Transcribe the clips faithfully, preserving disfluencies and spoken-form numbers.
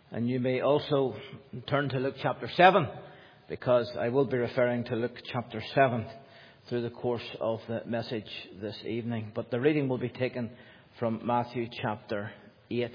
And you may also turn to Luke chapter seven, because I will be referring to Luke chapter seven through the course of the message this evening. But the reading will be taken from Matthew chapter eight.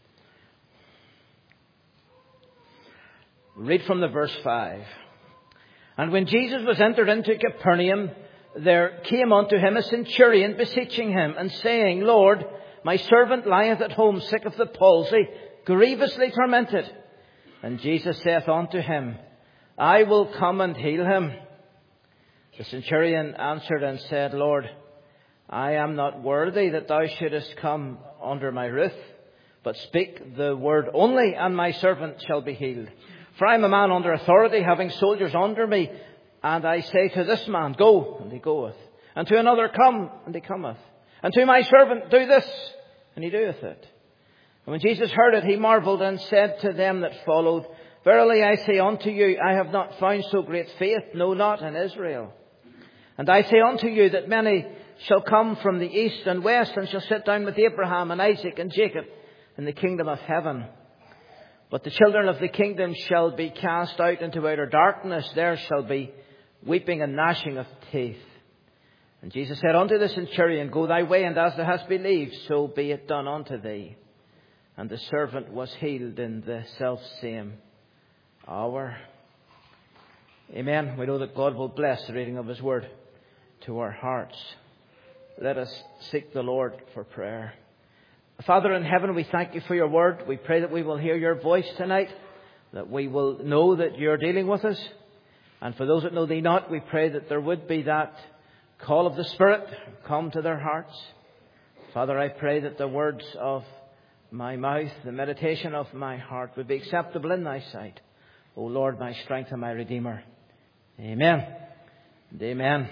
Read from the verse five. And when Jesus was entered into Capernaum, there came unto him a centurion, beseeching him, and saying, Lord, my servant lieth at home sick of the palsy, grievously tormented. And Jesus saith unto him, I will come and heal him. The centurion answered and said, Lord, I am not worthy that thou shouldest come under my roof, but speak the word only, and my servant shall be healed. For I am a man under authority, having soldiers under me. And I say to this man, go, and he goeth. And to another, come, and he cometh. And to my servant, do this, and he doeth it. And when Jesus heard it, he marvelled and said to them that followed, Verily I say unto you, I have not found so great faith, no, not in Israel. And I say unto you that many shall come from the east and west, and shall sit down with Abraham and Isaac and Jacob in the kingdom of heaven. But the children of the kingdom shall be cast out into outer darkness. There shall be weeping and gnashing of teeth. And Jesus said unto the centurion, Go thy way, and as thou hast believed, so be it done unto thee. And the servant was healed in the selfsame hour. Amen. We know that God will bless the reading of His word to our hearts. Let us seek the Lord for prayer. Father in heaven, we thank you for your word. We pray that we will hear your voice tonight, that we will know that you're dealing with us. And for those that know thee not, we pray that there would be that call of the Spirit come to their hearts. Father, I pray that the words of my mouth, the meditation of my heart would be acceptable in thy sight. O Lord, my strength and my Redeemer. Amen and amen.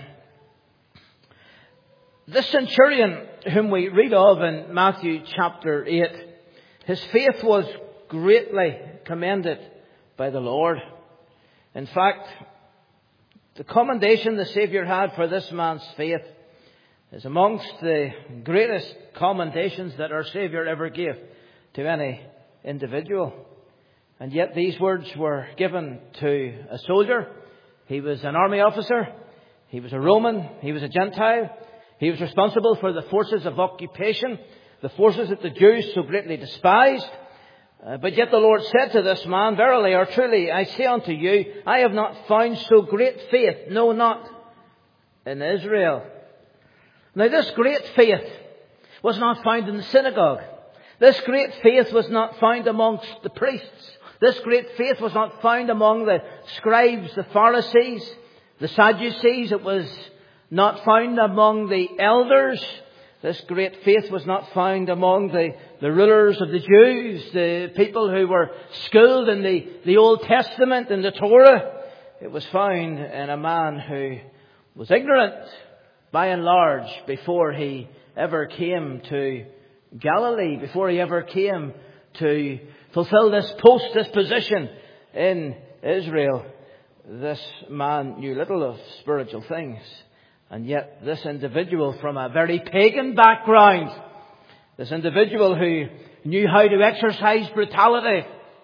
This centurion whom we read of in Matthew chapter eight, his faith was greatly commended by the Lord. In fact, the commendation the Saviour had for this man's faith is amongst the greatest commendations that our Saviour ever gave to any individual. And yet these words were given to a soldier. He was an army officer. He was a Roman. He was a Gentile. He was responsible for the forces of occupation, the forces that the Jews so greatly despised. Uh, but yet the Lord said to this man, Verily or truly, I say unto you, I have not found so great faith, no, not in Israel. Now this great faith was not found in the synagogue. This great faith was not found amongst the priests. This great faith was not found among the scribes, the Pharisees, the Sadducees. It was not found among the elders. This great faith was not found among the, the rulers of the Jews, the people who were schooled in the, the Old Testament and the Torah. It was found in a man who was ignorant, by and large, before he ever came to Galilee, before he ever came to fulfill this post, this position in Israel. This man knew little of spiritual things. And yet this individual from a very pagan background, this individual who knew how to exercise brutality,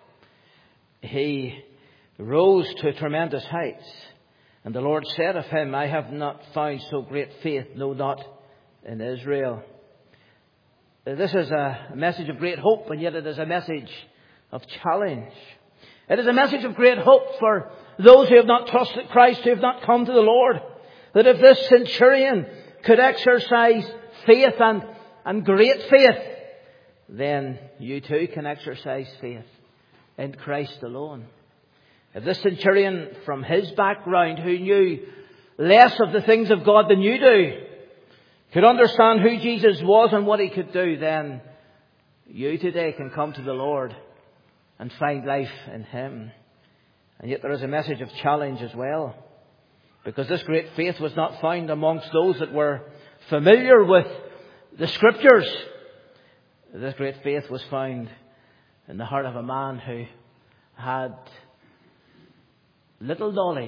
he rose to tremendous heights. And the Lord said of him, I have not found so great faith, no, not in Israel. This is a message of great hope, and yet it is a message of challenge. It is a message of great hope for those who have not trusted Christ, who have not come to the Lord. That if this centurion could exercise faith and, and great faith, then you too can exercise faith in Christ alone. If this centurion from his background, who knew less of the things of God than you do, could understand who Jesus was and what he could do, then you today can come to the Lord and find life in him. And yet there is a message of challenge as well. Because this great faith was not found amongst those that were familiar with the Scriptures. This great faith was found in the heart of a man who had little knowledge.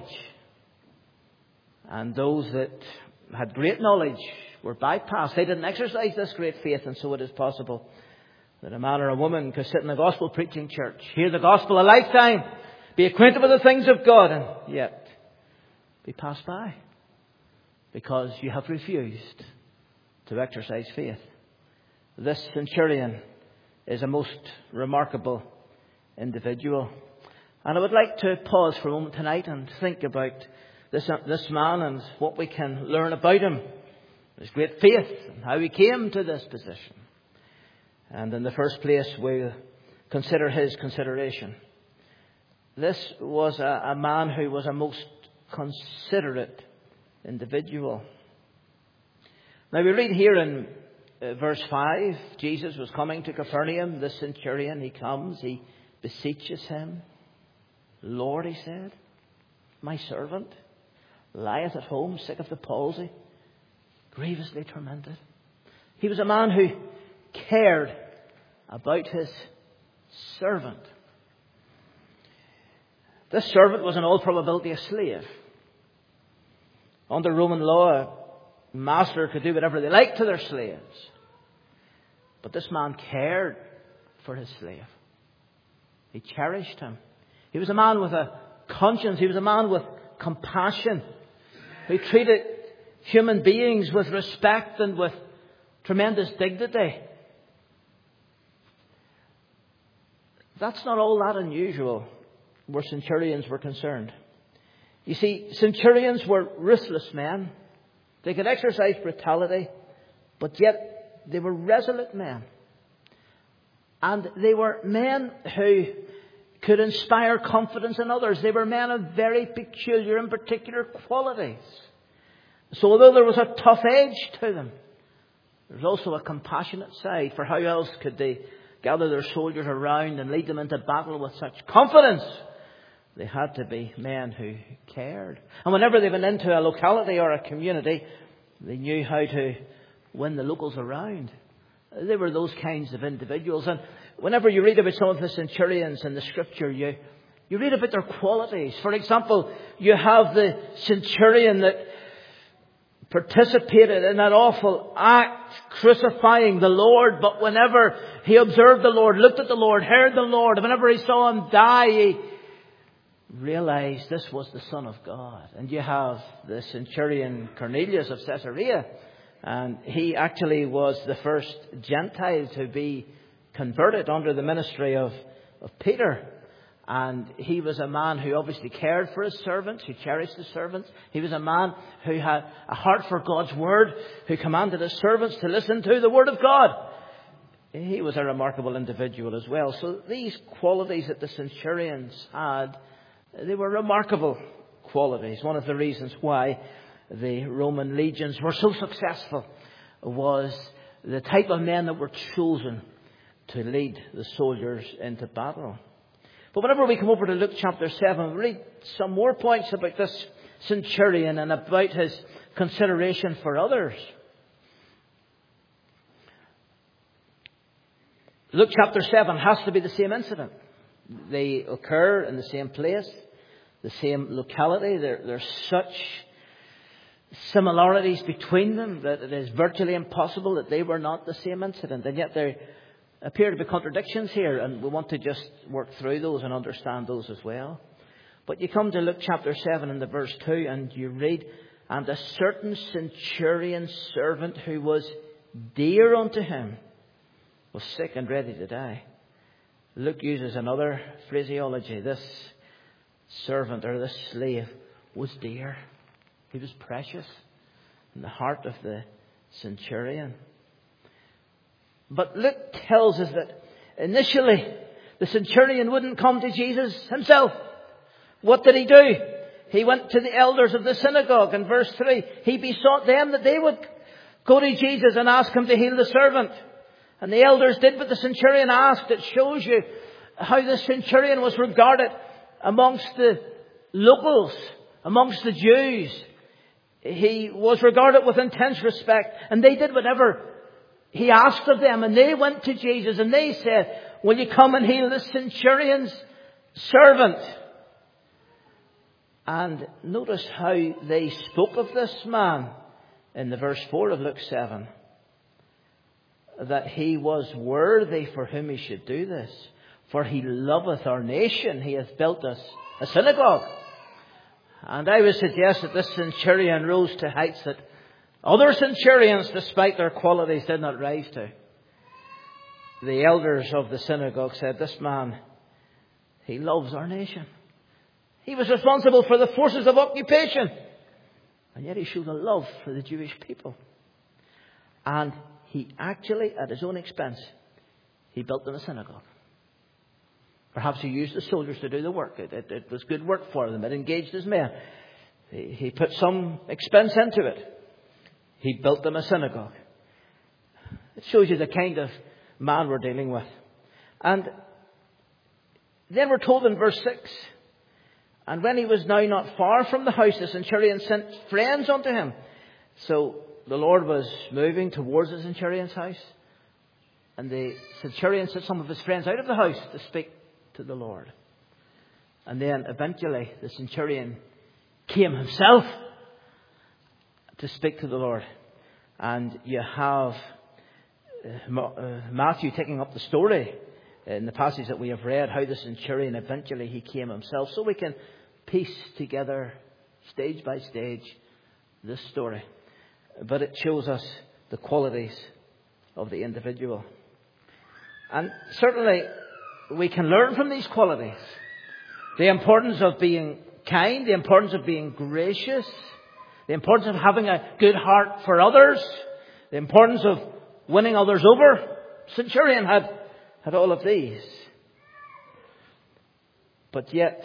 And those that had great knowledge were bypassed. They didn't exercise this great faith, and so it is possible that a man or a woman could sit in a gospel preaching church, hear the gospel a lifetime, be acquainted with the things of God, and yet be passed by because you have refused to exercise faith. This centurion is a most remarkable individual. And I would like to pause for a moment tonight and think about this, this man and what we can learn about him. His great faith and how he came to this position. And in the first place, we'll consider his consideration. This was a, a man who was a most considerate individual. Now we read here in uh, verse five, Jesus was coming to Capernaum. The centurion, he comes, he beseeches him. Lord, he said, my servant lieth at home, sick of the palsy, grievously tormented. He was a man who cared about his servant. This servant was in all probability a slave. Under Roman law, a master could do whatever they liked to their slaves. But this man cared for his slave. He cherished him. He was a man with a conscience. He was a man with compassion, who treated human beings with respect and with tremendous dignity. That's not all that unusual where centurions were concerned. You see, centurions were ruthless men. They could exercise brutality, but yet they were resolute men. And they were men who could inspire confidence in others. They were men of very peculiar and particular qualities. So although there was a tough edge to them, there was also a compassionate side. For how else could they gather their soldiers around and lead them into battle with such confidence? They had to be men who cared. And whenever they went into a locality or a community, they knew how to win the locals around. They were those kinds of individuals. And whenever you read about some of the centurions in the scripture, you, you read about their qualities. For example, you have the centurion that participated in that awful act, crucifying the Lord. But whenever he observed the Lord, looked at the Lord, heard the Lord, and whenever he saw him die, he realized this was the Son of God. And you have the centurion Cornelius of Caesarea. And he actually was the first Gentile to be converted under the ministry of, of Peter. And he was a man who obviously cared for his servants, who cherished his servants. He was a man who had a heart for God's word, who commanded his servants to listen to the word of God. He was a remarkable individual as well. So these qualities that the centurions had, they were remarkable qualities. One of the reasons why the Roman legions were so successful was the type of men that were chosen to lead the soldiers into battle. But whenever we come over to Luke chapter seven, we read some more points about this centurion and about his consideration for others. Luke chapter seven has to be the same incident. They occur in the same place, the same locality. There, there's such similarities between them that it is virtually impossible that they were not the same incident. And yet there appear to be contradictions here, and we want to just work through those and understand those as well. But you come to Luke chapter seven in the verse two, and you read, and a certain centurion's servant who was dear unto him was sick and ready to die. Luke uses another phraseology. This servant or this slave was dear. He was precious in the heart of the centurion. But Luke tells us that initially the centurion wouldn't come to Jesus himself. What did he do? He went to the elders of the synagogue. In verse three, he besought them that they would go to Jesus and ask him to heal the servant. And the elders did what the centurion asked. It shows you how the centurion was regarded amongst the locals, amongst the Jews. He was regarded with intense respect, and they did whatever he asked of them. And they went to Jesus and they said, will you come and heal the centurion's servant? And notice how they spoke of this man in the verse four of Luke seven. that he was worthy for whom he should do this. For he loveth our nation. He hath built us a synagogue. And I would suggest that this centurion rose to heights that other centurions, despite their qualities, did not rise to. The elders of the synagogue said, this man, he loves our nation. He was responsible for the forces of occupation. And yet he showed a love for the Jewish people. And he actually, at his own expense, he built them a synagogue. Perhaps he used the soldiers to do the work. It, it, it was good work for them. It engaged his men. He, he put some expense into it. He built them a synagogue. It shows you the kind of man we're dealing with. And then we're told in verse six, and when he was now not far from the house, the centurion sent friends unto him. So the Lord was moving towards the centurion's house. And the centurion sent some of his friends out of the house to speak to the Lord. And then eventually the centurion came himself to speak to the Lord. And you have Matthew taking up the story in the passage that we have read, how the centurion eventually he came himself. So we can piece together stage by stage this story. But it shows us the qualities of the individual. And certainly we can learn from these qualities the importance of being kind, the importance of being gracious, the importance of having a good heart for others, the importance of winning others over. Centurion had, had all of these. But yet,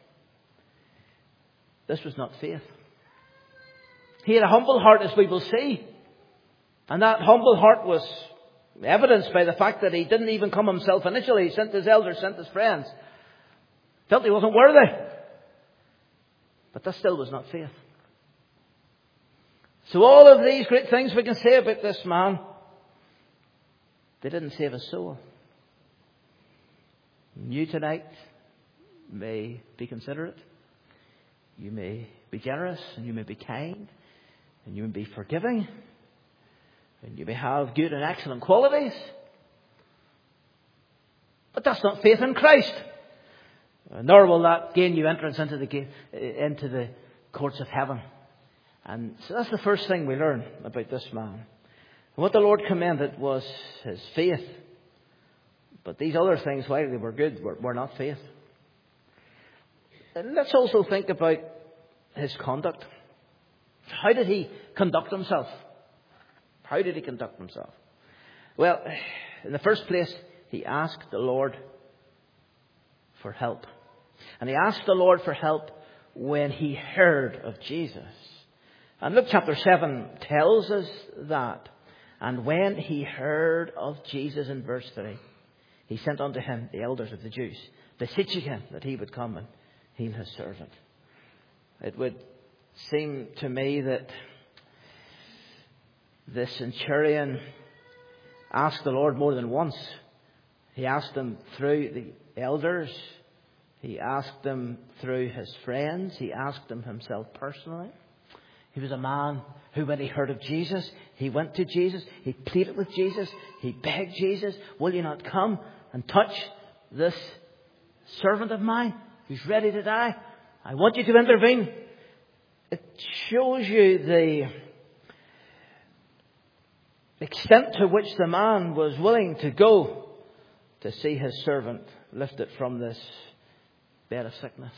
this was not faith. He had a humble heart, as we will see. And that humble heart was evidenced by the fact that he didn't even come himself initially. He sent his elders, sent his friends. Felt he wasn't worthy. But that still was not faith. So all of these great things we can say about this man, they didn't save his soul. You tonight may be considerate. You may be generous, and you may be kind, and you may be forgiving, and you may have good and excellent qualities. But that's not faith in Christ. Nor will that gain you entrance into the into the courts of heaven. And so that's the first thing we learn about this man. And what the Lord commended was his faith. But these other things, while they were good, were, were not faith. And let's also think about his conduct. How did he conduct himself? How did he conduct himself? Well, in the first place, he asked the Lord for help. And he asked the Lord for help when he heard of Jesus. And Luke chapter seven tells us that. And when he heard of Jesus in verse three, he sent unto him the elders of the Jews, beseeching him that he would come and heal his servant. It would seem to me that the centurion asked the Lord more than once. He asked him through the elders. He asked him through his friends. He asked him himself personally. He was a man who, when he heard of Jesus, he went to Jesus. He pleaded with Jesus. He begged Jesus, will you not come and touch this servant of mine who's ready to die? I want you to intervene. It shows you the extent to which the man was willing to go to see his servant lifted from this bed of sickness.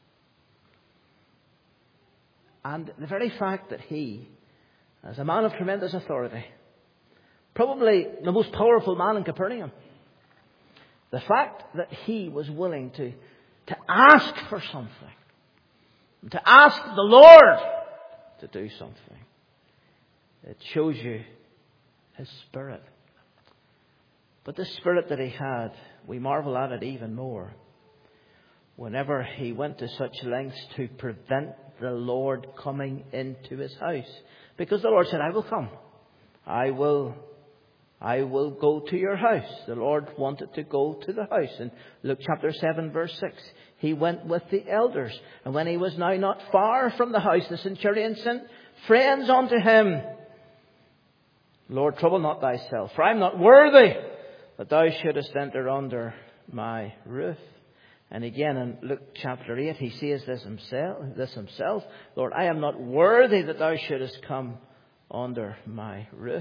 And the very fact that he, as a man of tremendous authority, probably the most powerful man in Capernaum, the fact that he was willing to, to ask for something, to ask the Lord to do something, it shows you his spirit. But the spirit that he had, we marvel at it even more whenever he went to such lengths to prevent the Lord coming into his house. Because the Lord said, I will come. I will, I will go to your house. The Lord wanted to go to the house. In Luke chapter seven verse six, he went with the elders. And when he was now not far from the house, the centurion sent friends unto him. Lord, trouble not thyself, for I am not worthy that thou shouldest enter under my roof. And again in Luke chapter eight, he says this himself, this himself, Lord, I am not worthy that thou shouldest come under my roof.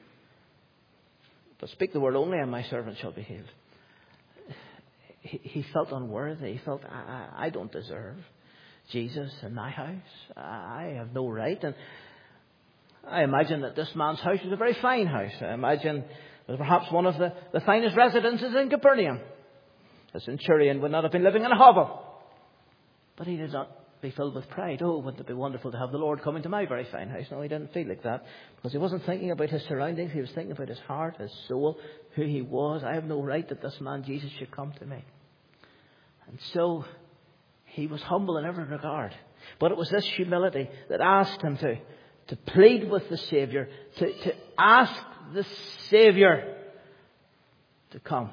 But speak the word only, and my servant shall be healed. He, he felt unworthy. He felt, I, I don't deserve Jesus in my house. I have no right. And I imagine that this man's house was a very fine house. I imagine it was perhaps one of the, the finest residences in Capernaum. The centurion would not have been living in a hovel. But he did not be filled with pride. Oh, wouldn't it be wonderful to have the Lord come into my very fine house? No, he didn't feel like that. Because he wasn't thinking about his surroundings. He was thinking about his heart, his soul, who he was. I have no right that this man Jesus should come to me. And so he was humble in every regard. But it was this humility that asked him to, to plead with the Saviour, to, to ask the Saviour to come.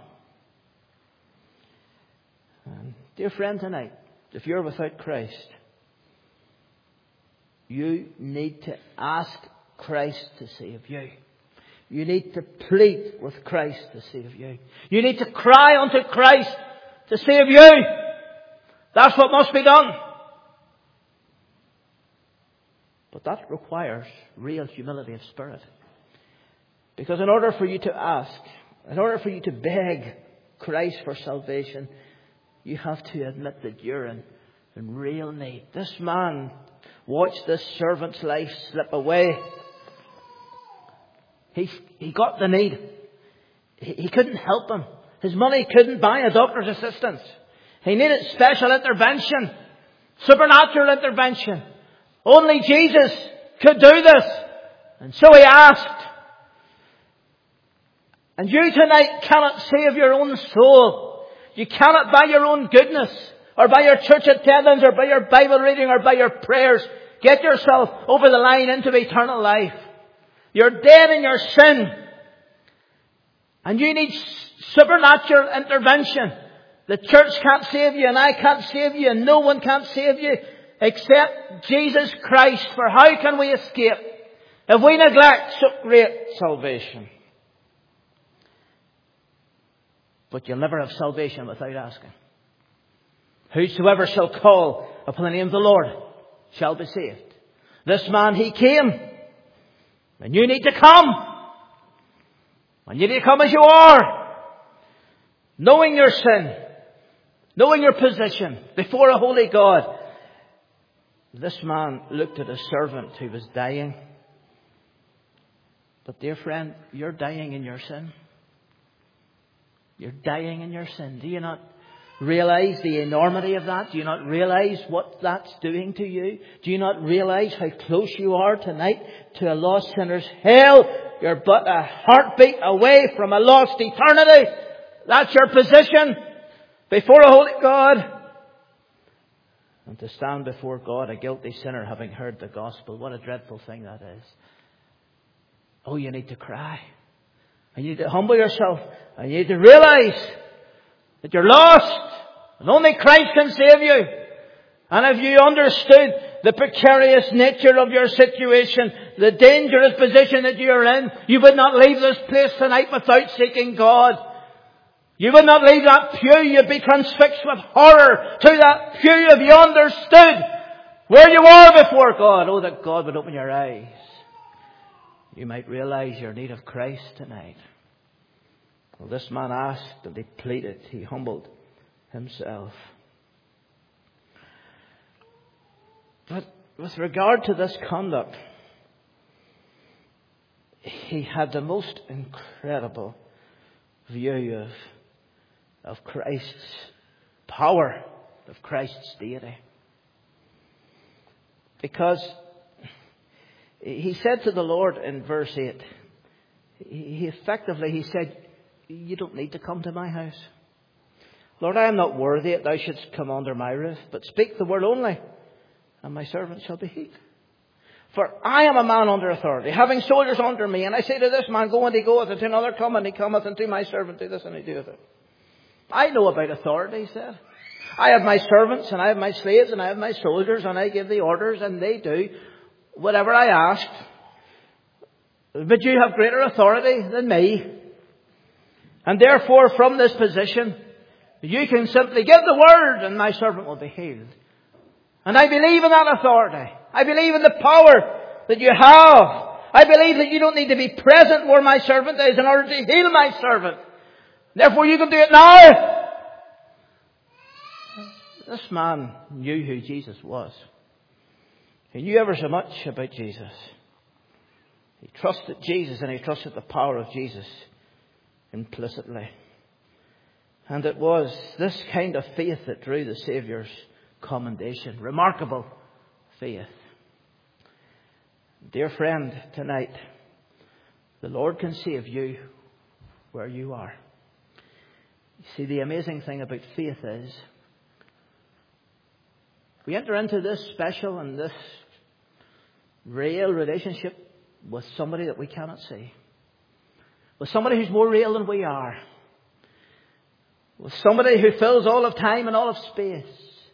And dear friend, tonight, if you're without Christ, you need to ask Christ to save you. You need to plead with Christ to save you. You need to cry unto Christ to save you. That's what must be done. But that requires real humility of spirit. Because in order for you to ask, in order for you to beg Christ for salvation, you have to admit that you're in, in real need. This man watched this servant's life slip away. He, he got the need. He, he couldn't help him. His money couldn't buy a doctor's assistance. He needed special intervention, supernatural intervention. Only Jesus could do this. And so he asked. And you tonight cannot save your own soul. You cannot by your own goodness, or by your church attendance, or by your Bible reading, or by your prayers, get yourself over the line into eternal life. You're dead in your sin. And you need supernatural intervention. The church can't save you, and I can't save you, and no one can't save you except Jesus Christ. For how can we escape if we neglect so great salvation? But you'll never have salvation without asking. Whosoever shall call upon the name of the Lord shall be saved. This man, he came. And you need to come. And you need to come as you are. Knowing your sin. Knowing your position before a holy God. This man looked at a servant who was dying. But dear friend, you're dying in your sin. You're dying in your sin. Do you not realize the enormity of that? Do you not realize what that's doing to you? Do you not realize how close you are tonight to a lost sinner's hell? You're but a heartbeat away from a lost eternity. That's your position before a holy God. And to stand before God, a guilty sinner, having heard the gospel, what a dreadful thing that is. Oh, you need to cry. And you need to humble yourself. And you need to realize that you're lost. And only Christ can save you. And if you understood the precarious nature of your situation, the dangerous position that you're in, you would not leave this place tonight without seeking God. You would not leave that pew. You'd be transfixed with horror to that pew if you understood where you are before God. Oh, that God would open your eyes. You might realize your need of Christ tonight. Well, this man asked and he pleaded. He humbled himself. But with regard to this conduct, he had the most incredible view of, of Christ's power, of Christ's deity. Because he said to the Lord in verse eight, he effectively, he said, you don't need to come to my house. Lord, I am not worthy that thou shouldst come under my roof, but speak the word only, and my servant shall be healed. For I am a man under authority, having soldiers under me, and I say to this man, go and he goeth, and to another come and he cometh, and to my servant do this and he doeth it. I know about authority, he said. I have my servants, and I have my slaves, and I have my soldiers, and I give the orders, and they do whatever I ask. but you have greater authority than me. And therefore, from this position, you can simply give the word and my servant will be healed. And I believe in that authority. I believe in the power that you have. I believe that you don't need to be present where my servant is in order to heal my servant. Therefore, you can do it now. This man knew who Jesus was. He knew ever so much about Jesus. He trusted Jesus and he trusted the power of Jesus implicitly. And it was this kind of faith that drew the Saviour's commendation. Remarkable faith. Dear friend, tonight, the Lord can save you where you are. You see, the amazing thing about faith is we enter into this special and this real relationship with somebody that we cannot see. With somebody who's more real than we are. With somebody who fills all of time and all of space.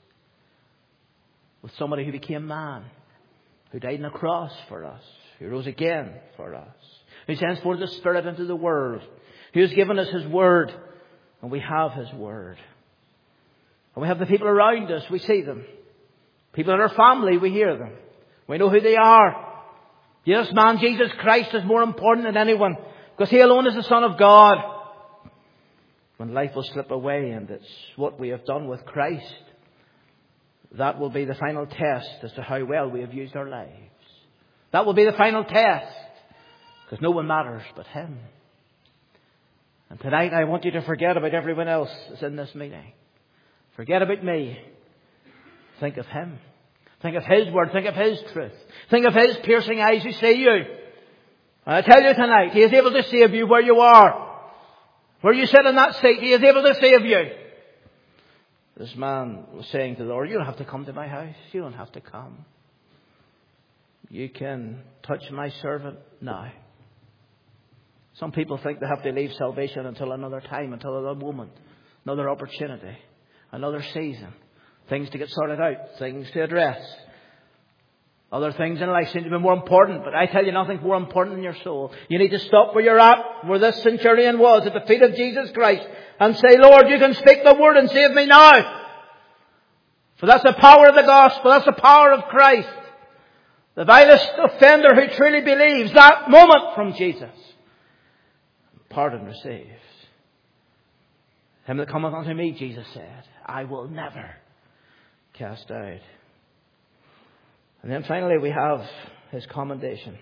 With somebody who became man. Who died on a cross for us. Who rose again for us. Who sends forth the Spirit into the world. Who has given us His Word. And we have His Word. And we have the people around us. We see them. People in our family, we hear them. We know who they are. Yes, man, Jesus Christ is more important than anyone. Because He alone is the Son of God. When life will slip away and it's what we have done with Christ, that will be the final test as to how well we have used our lives. That will be the final test. Because no one matters but Him. And tonight I want you to forget about everyone else that's in this meeting. Forget about me. Think of Him. Think of His Word. Think of His truth. Think of His piercing eyes who see you. And I tell you tonight, He is able to save you where you are. Where you sit in that seat, He is able to save you. This man was saying to the Lord, you don't have to come to my house. You don't have to come. You can touch my servant now. Some people think they have to leave salvation until another time, until another moment, another opportunity, another season. Things to get sorted out, things to address. Other things in life seem to be more important, but I tell you, nothing's more important than your soul. You need to stop where you're at, where this centurion was, at the feet of Jesus Christ, and say, Lord, you can speak the word and save me now. For that's the power of the gospel, that's the power of Christ. The vilest offender who truly believes that moment from Jesus. Pardon receives. Him that cometh unto me, Jesus said, I will never cast out. And then finally we have His commendation.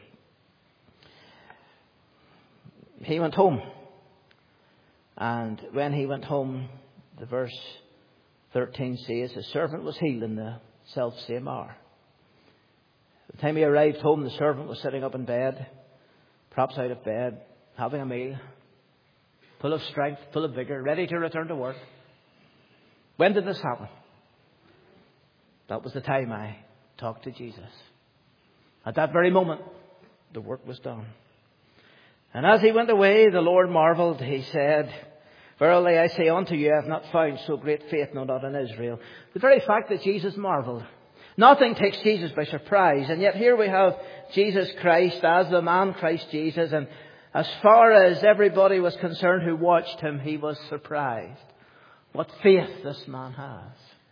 He went home. And when he went home, the verse thirteen says, his servant was healed in the self-same hour. By the time he arrived home, the servant was sitting up in bed, perhaps out of bed, having a meal, full of strength, full of vigor, ready to return to work. When did this happen? That was the time I talked to Jesus. At that very moment, the work was done. And as he went away, the Lord marveled. He said, verily I say unto you, I have not found so great faith, no, not in Israel. The very fact that Jesus marveled. Nothing takes Jesus by surprise. And yet here we have Jesus Christ as the man Christ Jesus. And as far as everybody was concerned who watched him, he was surprised. What faith this man has.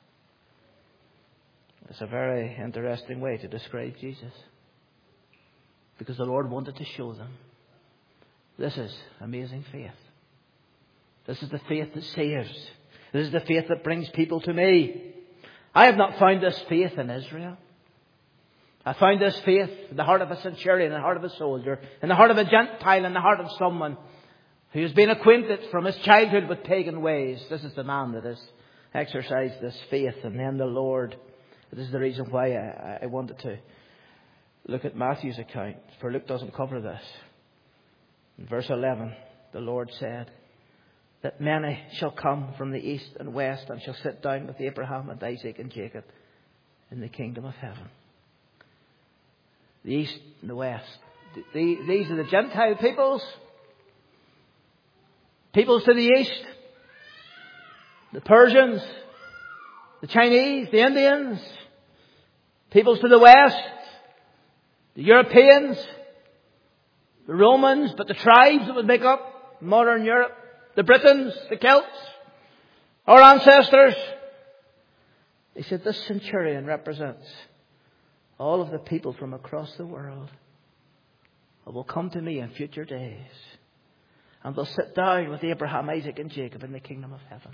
It's a very interesting way to describe Jesus. Because the Lord wanted to show them. This is amazing faith. This is the faith that saves. This is the faith that brings people to me. I have not found this faith in Israel. I found this faith in the heart of a centurion, in the heart of a soldier, in the heart of a Gentile, in the heart of someone who has been acquainted from his childhood with pagan ways. This is the man that has exercised this faith. And then the Lord. This is the reason why I, I wanted to look at Matthew's account. For Luke doesn't cover this. In verse eleven, the Lord said that many shall come from the east and west and shall sit down with Abraham and Isaac and Jacob in the kingdom of heaven. The east and the west. The, these are the Gentile peoples. Peoples to the east. The Persians. The Chinese. The Indians. Peoples to the west. The Europeans. the Romans, but the tribes that would make up modern Europe, the Britons, the Celts, our ancestors. He said, this centurion represents all of the people from across the world who will come to me in future days. And they'll sit down with Abraham, Isaac and Jacob in the kingdom of heaven.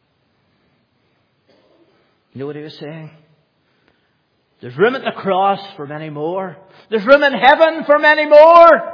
You know what he was saying? There's room at the cross for many more. There's room in heaven for many more.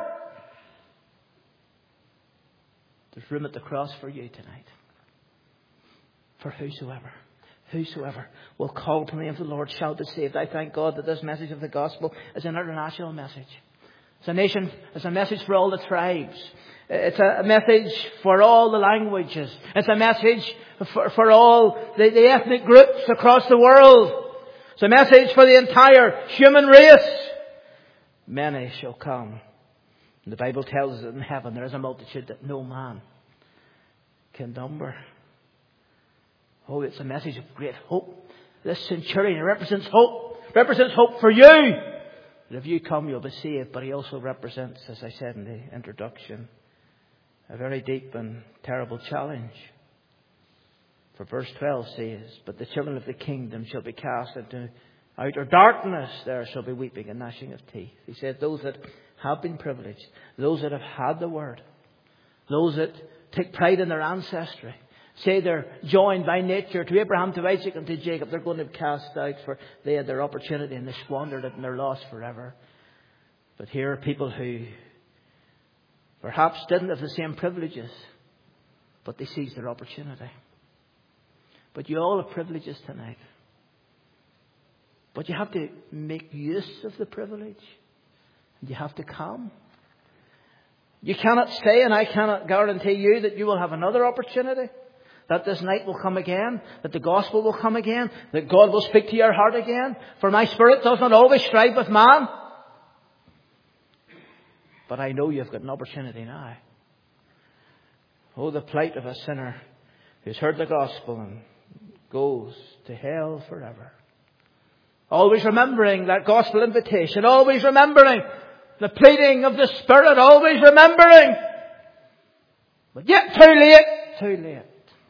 There's room at the cross for you tonight. For whosoever, whosoever will call upon the name of the Lord shall be saved. I thank God that this message of the gospel is an international message. It's a nation, it's a message for all the tribes. It's a message for all the languages. It's a message for, for all the, the ethnic groups across the world. It's a message for the entire human race. Many shall come. And the Bible tells us that in heaven there is a multitude that no man can number. Oh, it's a message of great hope. This centurion represents hope. Represents hope for you. That if you come, you'll be saved. But he also represents, as I said in the introduction, a very deep and terrible challenge. For verse twelve says, but the children of the kingdom shall be cast into outer darkness. There shall be weeping and gnashing of teeth. He said, those that have been privileged, those that have had the word, those that take pride in their ancestry, say they're joined by nature to Abraham, to Isaac and to Jacob, they're going to be cast out, for they had their opportunity and they squandered it and they're lost forever. But here are people who perhaps didn't have the same privileges, but they seized their opportunity. But you all have privileges tonight. But you have to make use of the privilege. You have to come. You cannot stay, and I cannot guarantee you that you will have another opportunity. That this night will come again. That the gospel will come again. That God will speak to your heart again. For my spirit does not always strive with man. But I know you've got an opportunity now. Oh, the plight of a sinner who's heard the gospel and goes to hell forever. Always remembering that gospel invitation. Always remembering the pleading of the Spirit. Always remembering. But yet too late. Too late.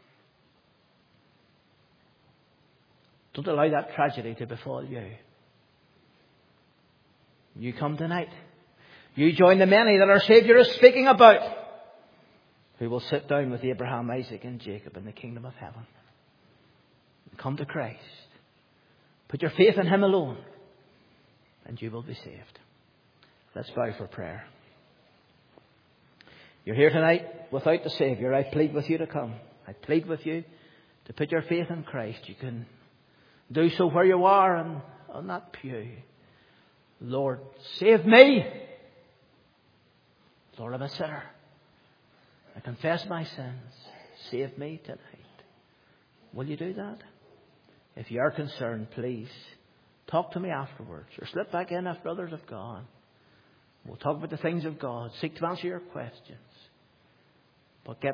Don't allow that tragedy to befall you. You come tonight. You join the many that our Saviour is speaking about, who will sit down with Abraham, Isaac and Jacob in the kingdom of heaven. Come to Christ. Put your faith in Him alone, and you will be saved. Let's bow for prayer. You're here tonight without the Saviour. I plead with you to come. I plead with you to put your faith in Christ. You can do so where you are and on that pew. Lord, save me. Lord, I'm a sinner. I confess my sins. Save me tonight. Will you do that? If you are concerned, please talk to me afterwards, or slip back in after others have gone. We'll talk about the things of God. Seek to answer your questions. But get